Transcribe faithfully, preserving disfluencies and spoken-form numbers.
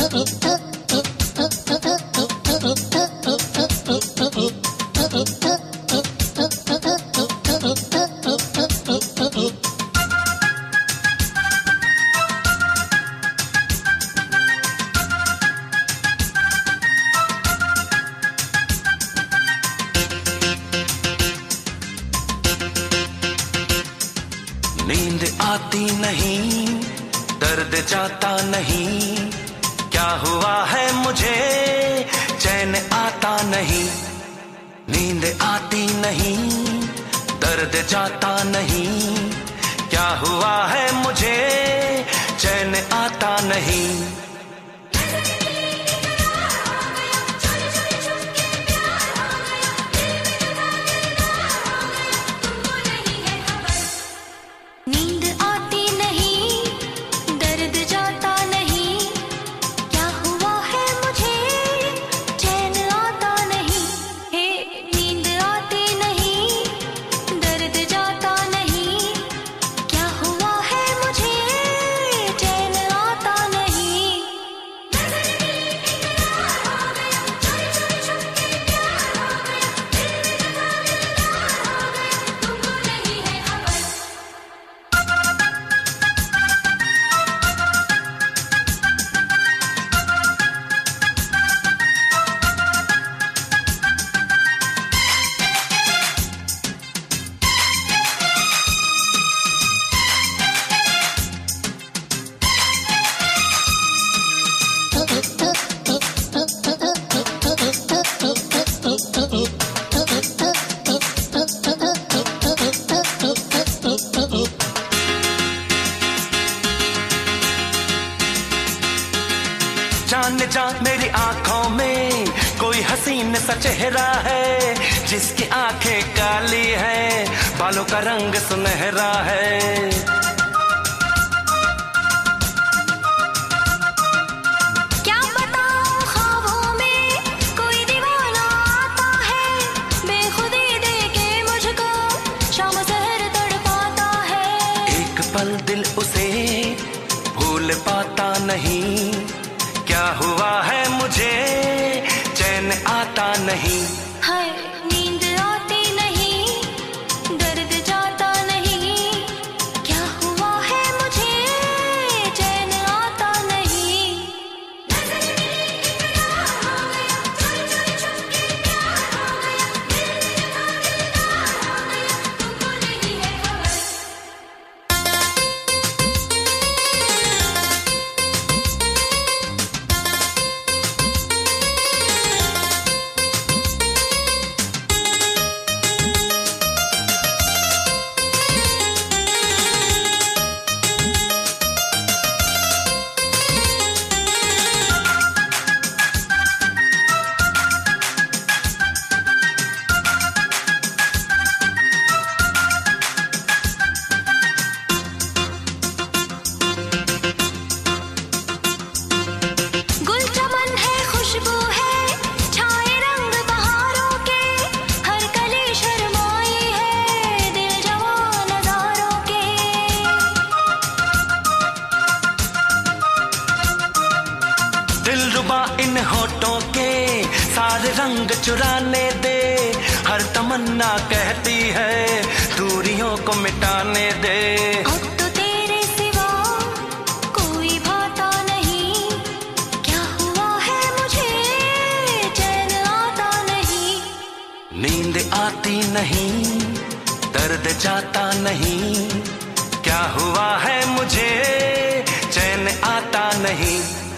नींद आती नहीं, दर्द जाता नहीं, क्या हुआ है मुझे चैन आता नहीं। नींद आती नहीं, दर्द जाता नहीं, क्या हुआ है मुझे चैन आता नहीं। जान जा मेरी आंखों में कोई हसीन सा चेहरा है, जिसकी आंखें काली हैं, बालों का रंग सुनहरा है। क्या बताऊं ख्वाबों में कोई दीवाना आता है, बेखुदी देके मुझको शाम सहर तड़पाता है। एक पल दिल उसे भूल पाता नहीं, क्या हुआ है मुझे चैन आता नहीं। हाय नींद आती नहीं, दर्द जाता नहीं, क्या हुआ है मुझे चैन आता नहीं। दिलरुबा इन होठों के सारे रंग चुराने दे, हर तमन्ना कहती है दूरियों को मिटाने दे। अब तो तेरे सिवा कोई भाता नहीं, क्या हुआ है मुझे चैन आता नहीं। नींद आती नहीं, दर्द जाता नहीं, क्या हुआ है मुझे चैन आता नहीं।